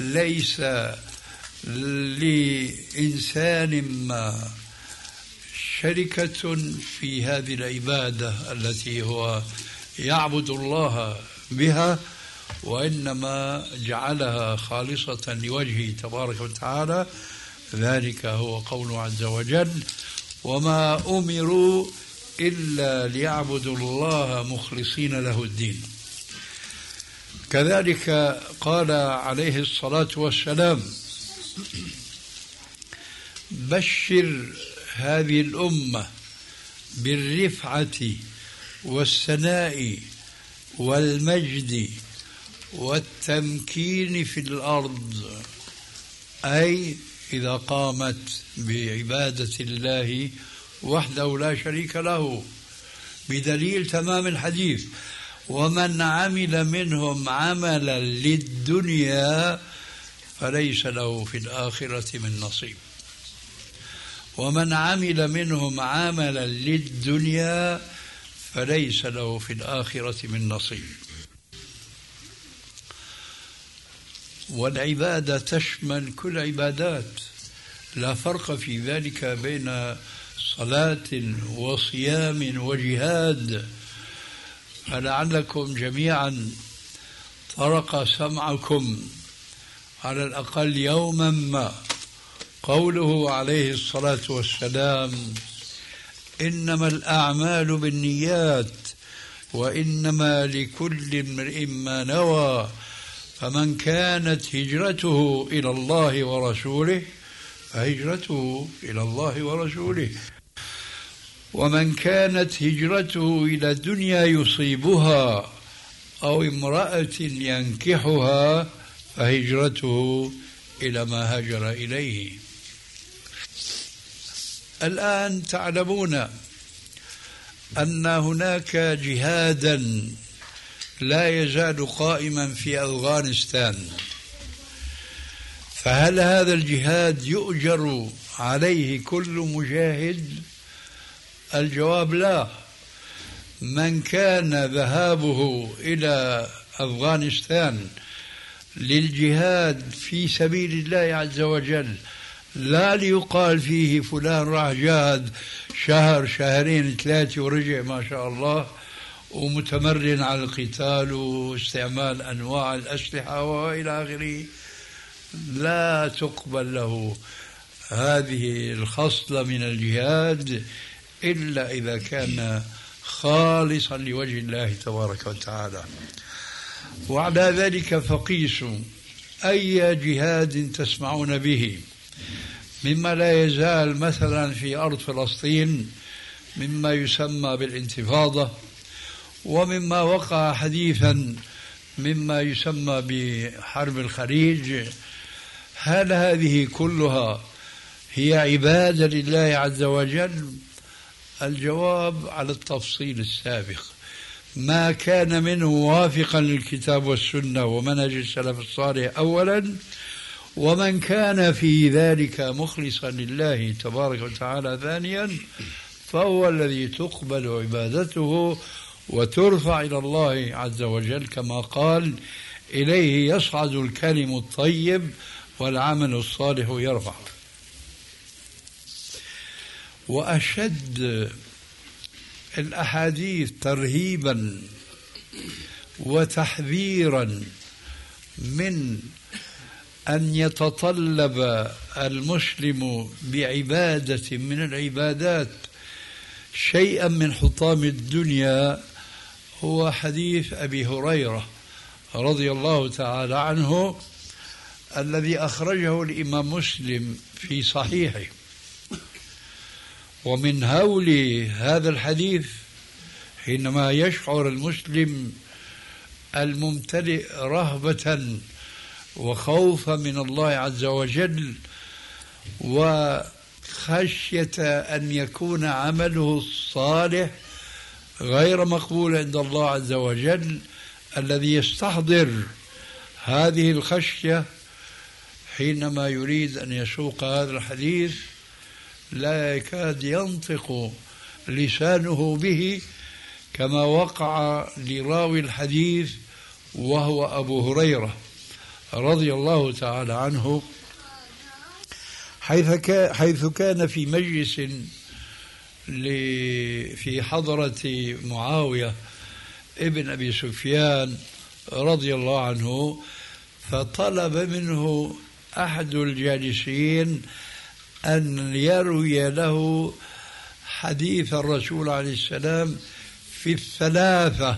ليس لإنسان ما شركة في هذه العبادة التي هو يعبد الله بها، وإنما جعلها خالصة لوجهه تبارك وتعالى. ذلك هو قوله عز وجل: وما أمروا إلا ليعبدوا الله مخلصين له الدين. كذلك قال عليه الصلاة والسلام: بشر هذه الأمة بالرفعة والثناء والمجد والتمكين في الأرض، أي إذا قامت بعبادة الله وحده لا شريك له، بدليل تمام الحديث: ومن عمل منهم عملا للدنيا فليس له في الآخرة من نصيب. ومن عمل منهم عملا للدنيا فليس له في الآخرة من نصيب. والعبادة تشمل كل عبادات، لا فرق في ذلك بين صلاة وصيام وجهاد. فلعلكم جميعا طرق سمعكم على الأقل يوما ما قوله عليه الصلاة والسلام: إنما الأعمال بالنيات وإنما لكل امرئ ما نوى، فمن كانت هجرته إلى الله ورسوله فهجرته إلى الله ورسوله، ومن كانت هجرته إلى دنيا يصيبها أو امرأة ينكحها فهجرته إلى ما هاجر إليه. الآن تعلمون أن هناك جهادا لا يزال قائما في أفغانستان، فهل هذا الجهاد يؤجر عليه كل مجاهد؟ الجواب لا. من كان ذهابه إلى أفغانستان للجهاد في سبيل الله عز وجل، لا ليقال فيه فلان راح جاهد شهر شهرين ثلاثة ورجع ما شاء الله ومتمرن على القتال واستعمال أنواع الأسلحة وإلى آخره، لا تقبل له هذه الخصلة من الجهاد إلا إذا كان خالصا لوجه الله تبارك وتعالى. وعلى ذلك فقيسوا أي جهاد تسمعون به مما لا يزال مثلا في أرض فلسطين مما يسمى بالانتفاضة، ومما وقع حديثا مما يسمى بحرب الخليج. هل هذه كلها هي عبادة لله عز وجل؟ الجواب على التفصيل السابق: ما كان منه موافقا للكتاب والسنة ومنهج السلف الصالح أولا، ومن كان في ذلك مخلصا لله تبارك وتعالى ثانيا، فهو الذي تقبل عبادته وترفع إلى الله عز وجل، كما قال: إليه يصعد الكلم الطيب والعمل الصالح يرفع. وأشد الأحاديث ترهيبا وتحذيرا من أن يتطلب المسلم بعبادة من العبادات شيئا من حطام الدنيا هو حديث أبي هريرة رضي الله تعالى عنه الذي أخرجه الإمام مسلم في صحيحه. ومن هول هذا الحديث حينما يشعر المسلم الممتلئ رهبة وخوفا من الله عز وجل وخشية أن يكون عمله الصالح غير مقبول عند الله عز وجل، الذي يستحضر هذه الخشية حينما يريد أن يسوق هذا الحديث لا يكاد ينطق لسانه به، كما وقع لراوي الحديث وهو أبو هريرة رضي الله تعالى عنه، حيث كان في مجلس في حضرة معاوية ابن أبي سفيان رضي الله عنه، فطلب منه أحد الجالسين أن يروي له حديث الرسول عليه السلام في الثلاثة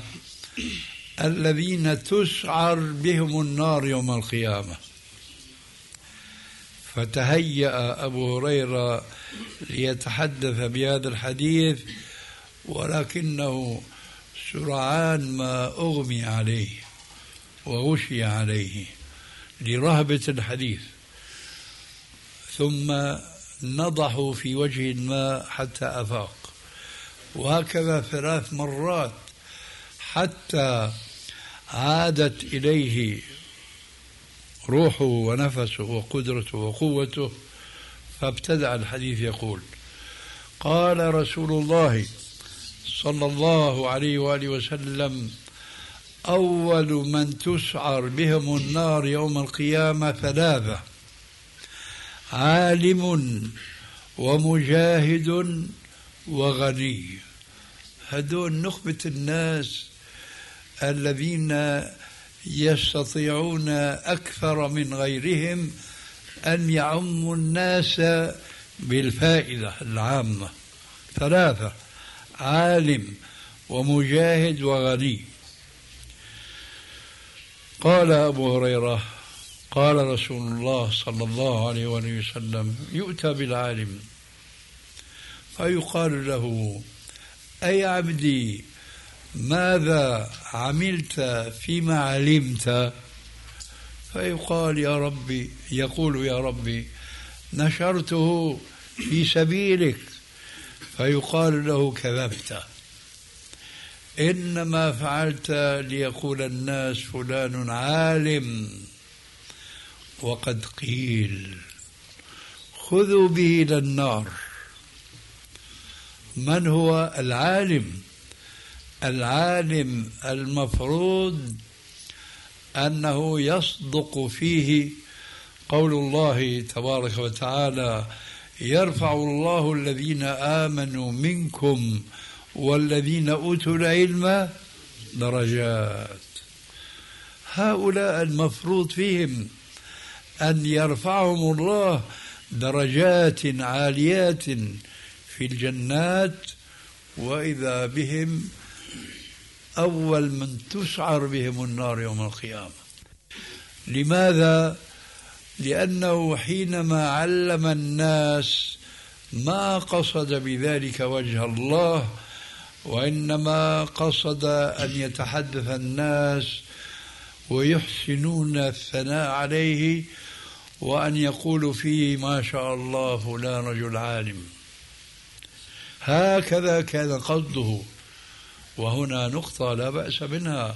الذين تسعر بهم النار يوم القيامة. فتهيأ أبو هريرة ليتحدث بهذا الحديث، ولكنه سرعان ما أغمي عليه وغشي عليه لرهبة الحديث، ثم نضحوا في وجه الماء حتى أفاق، وهكذا ثلاث مرات حتى عادت إليه روحه ونفسه وقدرته وقوته، فابتدأ الحديث يقول: قال رسول الله صلى الله عليه وآله وسلم: أول من تسعر بهم النار يوم القيامة ثلاثة: عالم ومجاهد وغني. هدول نخبة الناس الذين يستطيعون أكثر من غيرهم أن يعموا الناس بالفائدة العامة. ثلاثة: عالم ومجاهد وغني. قال أبو هريرة: قال رسول الله صلى الله عليه وسلم: يؤتى بالعالم فيقال له: أي عبدي ماذا عملت فيما علمت؟ فيقال: يا ربي يقول: يا ربي نشرته في سبيلك. فيقال له: كذبت، إنما فعلت ليقول الناس فلان عالم، وقد قيل خذوا به إلى النار. من هو العالم؟ العالم المفروض أنه يصدق فيه قول الله تبارك وتعالى: يرفع الله الذين آمنوا منكم والذين أوتوا العلم درجات. هؤلاء المفروض فيهم أن يرفعهم الله درجات عاليات في الجنات، وإذا بهم أول من تسعر بهم النار يوم القيامة. لماذا؟ لأنه حينما علم الناس ما قصد بذلك وجه الله، وإنما قصد أن يتحدث الناس ويحسنون الثناء عليه، وأن يقولوا فيه: ما شاء الله فلان رجل عالم. هكذا كان قصده. وهنا نقطة لا بأس منها: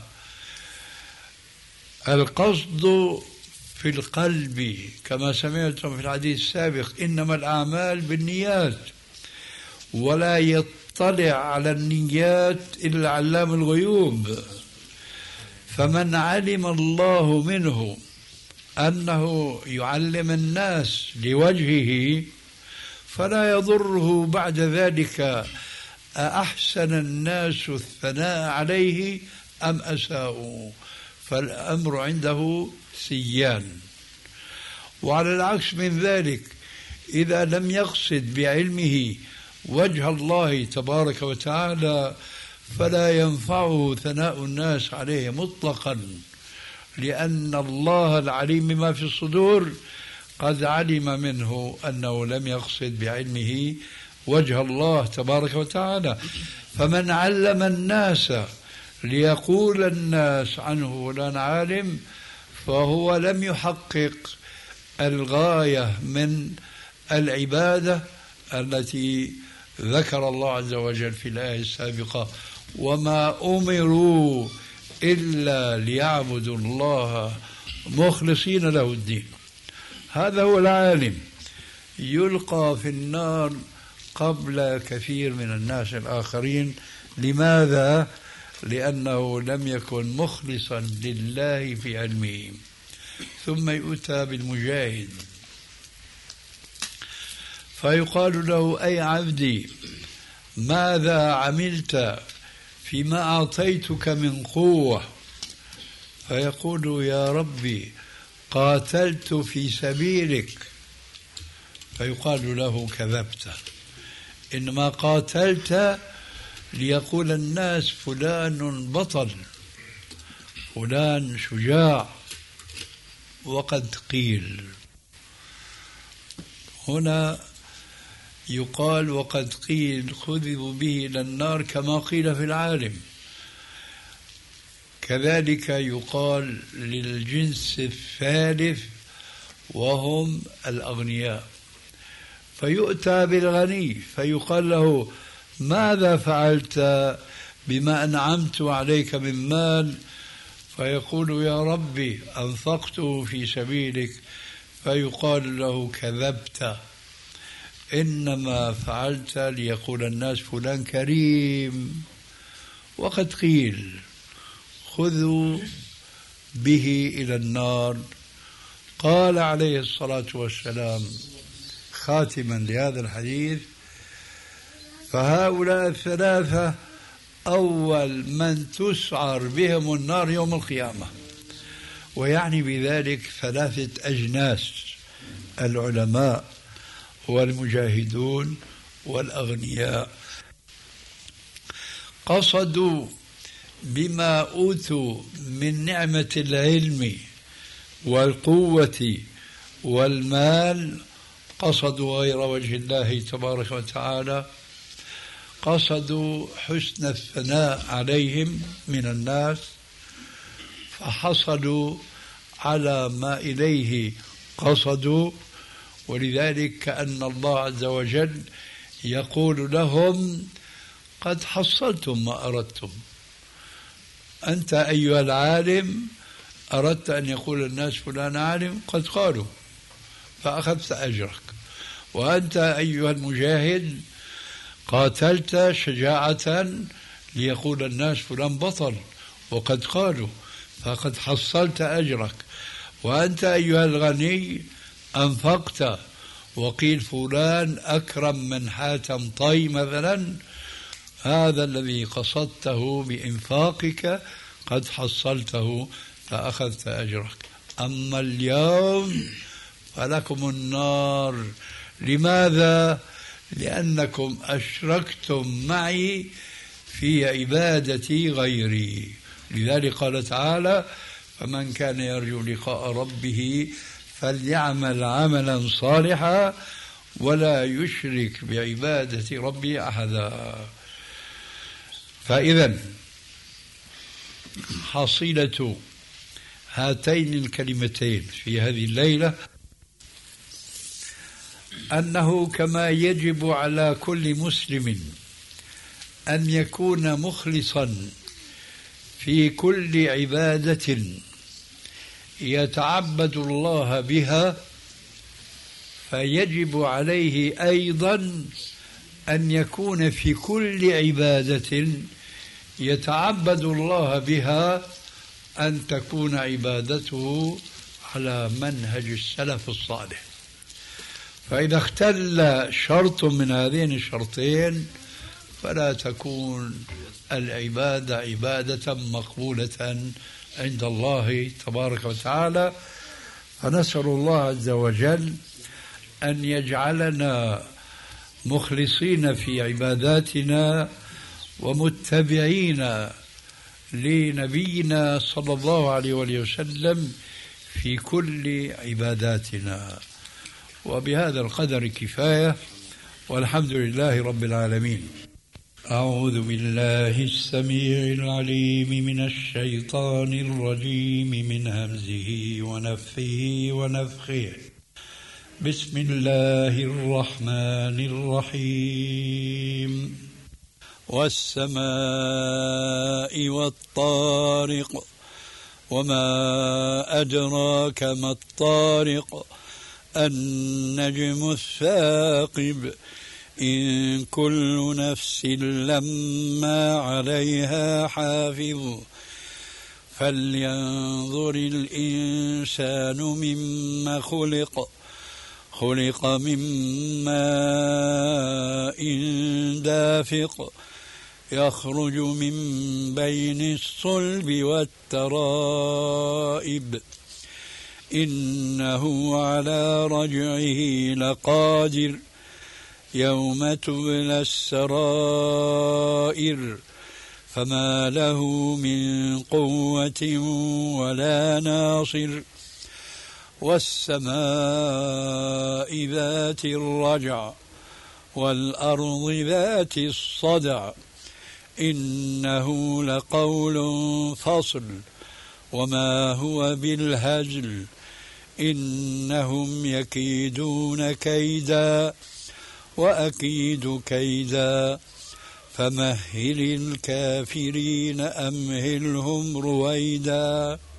القصد في القلب، كما سمعتم في الحديث السابق: إنما الأعمال بالنيات، ولا يطلع على النيات إلا علام الغيوب. فمن علم الله منه أنه يعلم الناس لوجهه فلا يضره بعد ذلك أحسن الناس الثناء عليه أم أساءوا، فالأمر عنده سيان. وعلى العكس من ذلك، إذا لم يقصد بعلمه وجه الله تبارك وتعالى فلا ينفعه ثناء الناس عليه مطلقا، لأن الله العليم بما في الصدور قد علم منه أنه لم يقصد بعلمه وجه الله تبارك وتعالى. فمن علم الناس ليقول الناس عنه فلان عالم، فهو لم يحقق الغاية من العبادة التي ذكر الله عز وجل في الآية السابقة: وما أمروا إلا ليعبدوا الله مخلصين له الدين. هذا هو العالم، يلقى في النار قبل كثير من الناس الآخرين. لماذا؟ لأنه لم يكن مخلصا لله في علمه. ثم يؤتى بالمجاهد فيقال له: أي عبدي ماذا عملت فيما أعطيتك من قوة؟ فيقول يا ربي قاتلت في سبيلك. فيقال له كذبت، إنما قاتلت ليقول الناس فلان بطل، فلان شجاع. وقد قيل هنا، يقال وقد قيل خذوا به إلى النار كما قيل في العالم. كذلك يقال للجنس الثالث وهم الأغنياء، فيؤتى بالغني فيقال له ماذا فعلت بما أنعمت عليك من مال؟ فيقول يا ربي أنفقته في سبيلك. فيقال له كذبت، إنما فعلت ليقول الناس فلان كريم. وقد قيل خذوا به إلى النار. قال عليه الصلاة والسلام خاتما لهذا الحديث فهؤلاء الثلاثة أول من تسعر بهم النار يوم القيامة، ويعني بذلك ثلاثة أجناس: العلماء والمجاهدون والأغنياء. قصدوا بما أوتوا من نعمة العلم والقوة والمال، قصدوا غير وجه الله تبارك وتعالى، قصدوا حسن الثناء عليهم من الناس، فحصلوا على ما إليه قصدوا. ولذلك كأن الله عز وجل يقول لهم قد حصلتم ما أردتم. أنت أيها العالم أردت أن يقول الناس فلان عالم، قد قالوا فأخذت أجرك. وأنت أيها المجاهد قاتلت شجاعة ليقول الناس فلان بطل، وقد قالوا فقد حصلت أجرك. وأنت أيها الغني أنفقت وقيل فلان أكرم من حاتم طي مثلا، هذا الذي قصدته بإنفاقك قد حصلته فأخذت أجرك. أما اليوم فلكم النار. لماذا؟ لأنكم أشركتم معي في عبادتي غيري. لذلك قال تعالى فمن كان يرجو لقاء ربه فليعمل عملا صالحا ولا يشرك بعبادة ربه أحدا. فإذا حصيلة هاتين الكلمتين في هذه الليلة أنه كما يجب على كل مسلم أن يكون مخلصا في كل عبادة يتعبد الله بها، فيجب عليه أيضا أن يكون في كل عبادة يتعبد الله بها أن تكون عبادته على منهج السلف الصالح. فإذا اختل شرط من هذين الشرطين فلا تكون العبادة عبادة مقبولة عند الله تبارك وتعالى. فنسأل الله عز وجل أن يجعلنا مخلصين في عباداتنا ومتبعين لنبينا صلى الله عليه وسلم في كل عباداتنا. وبهذا القدر كفاية، والحمد لله رب العالمين. أعوذ بالله السميع العليم من الشيطان الرجيم من همزه ونفثه ونفخه. بسم الله الرحمن الرحيم. والسماء والطارق وما أدراك ما الطارق النجم الثاقب إن كل نفس لما عليها حافظ فلينظر الإنسان مما خلق خلق من ماء المنافق يخرج من بين الصلب والترائب إنه على رجعه لقادر يوم تبلى السرائر فما له من قوة ولا ناصر والسماء ذات الرجع والأرض ذات الصدع إنه لقول فصل وما هو بالهزل إنهم يكيدون كيدا وأكيد كيدا فمهل الكافرين أمهلهم رويدا.